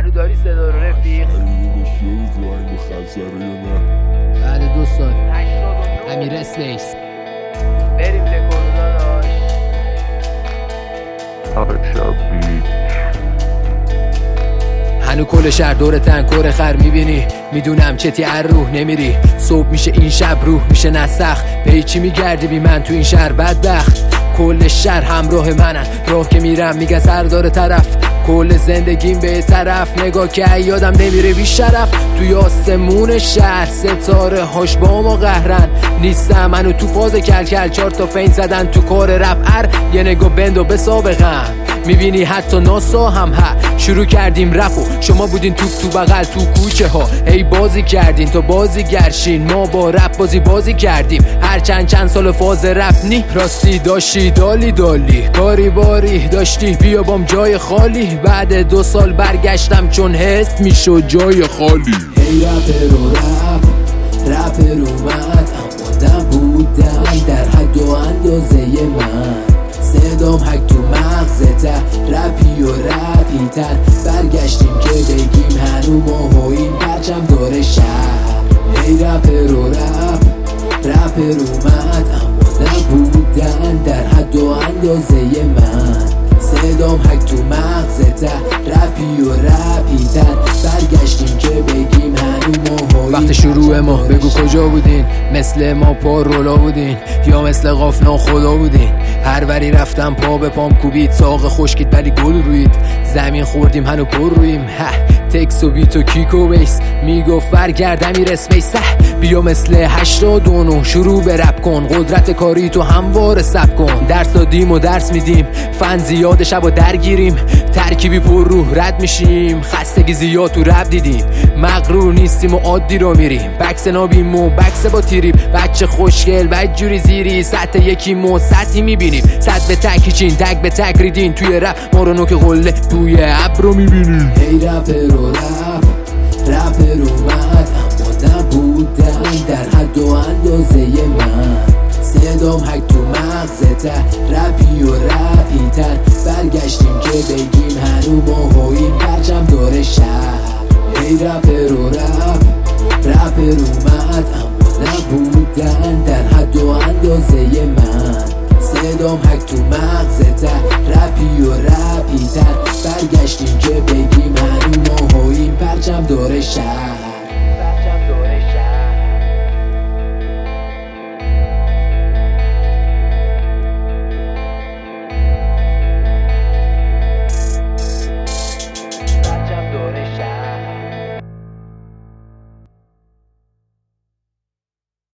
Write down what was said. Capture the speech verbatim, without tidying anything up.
هنو داری صدا رو رفیق؟ بعد دو سال امیر اسپیس بریم رکورد داداش. هنو کل شهر دورتن کره خر میبینی، میدونم چتی ار روح نمیری. صبح میشه این شب روح میشه نسخ، پی چی میگردی بی من تو این شهر بدبخت. کل شهر همراه منن، راه که میرم میگن سردار طرف. کل زندگیم به طرف نگاه که یادم نمیره بی شرف. توی آسمون شهر ستاره هاش با ما قهرن. نیستم منو تو فاز کل کل چار تا فین زدن تو کار رپ ار. یه نگاه بند و به سابقم میبینی حتی ناسا هم ها. شروع کردیم رپ و شما بودین توپ تو بغل تو کوچه ها. ای بازی کردین تو بازی گرشین، ما با رپ بازی بازی کردیم. هر چند چند سال فاز رپ نی راستی داشتی دالی دالی کاری باری داشتی بیا بام جای خالی. بعد دو سال برگشتم چون حس میشد جای خالی. ای رپ رو رپ رپ رو اومد، اما نبودم در حد و اندازه من. صدام حک تو مغزته رپی و رپی تر. برگشتیم که بگیم هنو ما و این پرچم داره شهر. ای رپ رو رپ رپ رو اومد، اما نبودن در حد و اندازه من. صدام حک تو مغزته رپی و رپی تر. برگشتیم که بگیم هنو ما و وقت شروع ما بگو کجا بودین؟ مثل ما پا رولا بودین یا مثل قاف ناخدا بودین؟ هر وری رفتم پا به پام کوبید، ساق خشکید ولی گل روید. زمین خوردیم هنو پر رویم. تکس و بیت و کیک و بیس میگفت برگرد امیر اسپیس. بیا مثل هشتاد و نه شروع به رپ کن، قدرت کاری تو همواره سب کن. درس دادیم و درس میدیم، فن زیاد شب و درگیریم. ترکیبی پر روح رد میشیم، خستگی زیاد تو رپ دیدیم. مغرور نیستیم و عادی رو میریم، بکس نابیم و بکس با تیریم. بچه خوشگل بدجوری زیری، سطح یکی مو سطحی میبینیم. سطح به تک چین تک به تک ریدین، توی رپ ما رو نوک قله توی ابر رو میبینیم. ای رپ رو رپ رپ رو اومد، اما نبودن در حد و اندازه من. صدام حک تو مغزته رپی و رپی تر. برگشتیم که بگیم هنو ما و این پرچم داره شهر. ای رپ